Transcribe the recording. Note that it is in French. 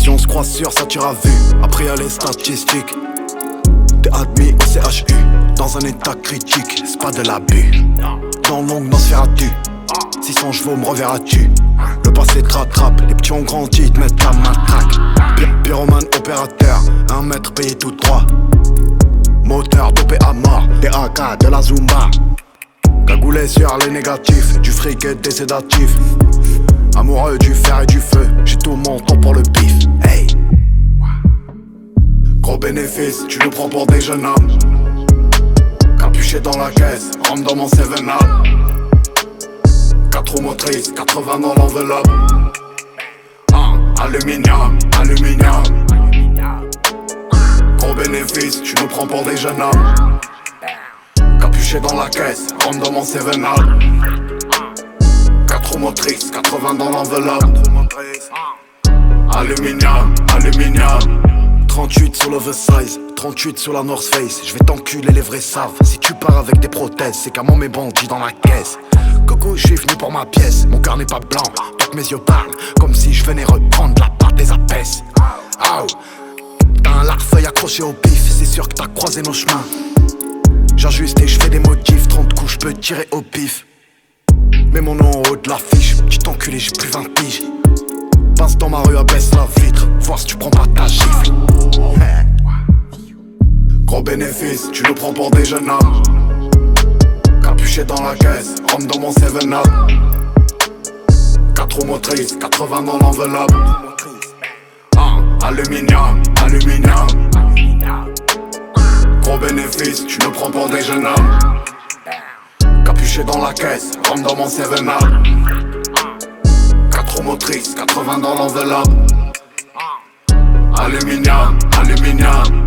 Si on se croise sur ça tu vu. Après y'a les statistiques. T'es admis au CHU dans un état critique. C'est pas de l'abus. Dans longue Nosferatu. 600 chevaux me reverras-tu. Le passé te rattrape. Les petits ont grandi, te mettent la matraque. Pyromane opérateur, 1 mètre payé tout droit. Moteur dopé à mort, des AK, de la Zumba. Cagoulé sur les négatifs, du fric et des sédatifs. Amoureux du fer et du feu, j'ai tout mon temps pour le bif. Hey. Gros bénéfice, tu nous prends pour des jeunes hommes. Capuché dans la caisse, rentre dans mon 7-up. 4 roues motrices, 80 dans l'enveloppe. Aluminium, aluminium. Gros bénéfice, tu nous prends pour des jeunes hommes. Capuché dans la caisse, rentre dans mon 7-up. 4 roues motrices, 80 dans l'enveloppe. Aluminium, aluminium. 38 sur l'oversize, 38 sur la North Face. Je vais t'enculer, les vrais savent. Si tu pars avec des prothèses, c'est qu'à mon mes bandits dans la caisse. Coco, je suis venu pour ma pièce. Mon cœur n'est pas blanc, tant que mes yeux parlent. Comme si je venais reprendre la part des apaises. Oh. T'as un larfeuille accroché au pif, c'est sûr que t'as croisé nos chemins. J'ajuste et je fais des motifs, 30 coups, je peux tirer au pif. Mets mon nom en haut de l'affiche, petit enculé, j'ai plus 20 piges. Passe dans ma rue, abaisse la vitre, voir si tu prends pas ta gifle. Gros bénéfice, tu nous prends pour des jeunes hommes. Capuché dans la caisse, rentre dans mon 7-up. 4 roues motrices, 80 dans l'enveloppe. Aluminium, aluminium. Gros bénéfice, tu nous prends pour des jeunes hommes. Capuché dans la caisse, rentre dans mon 7-up. 4 roues motrices, 80 dans l'enveloppe. Aluminium, aluminium.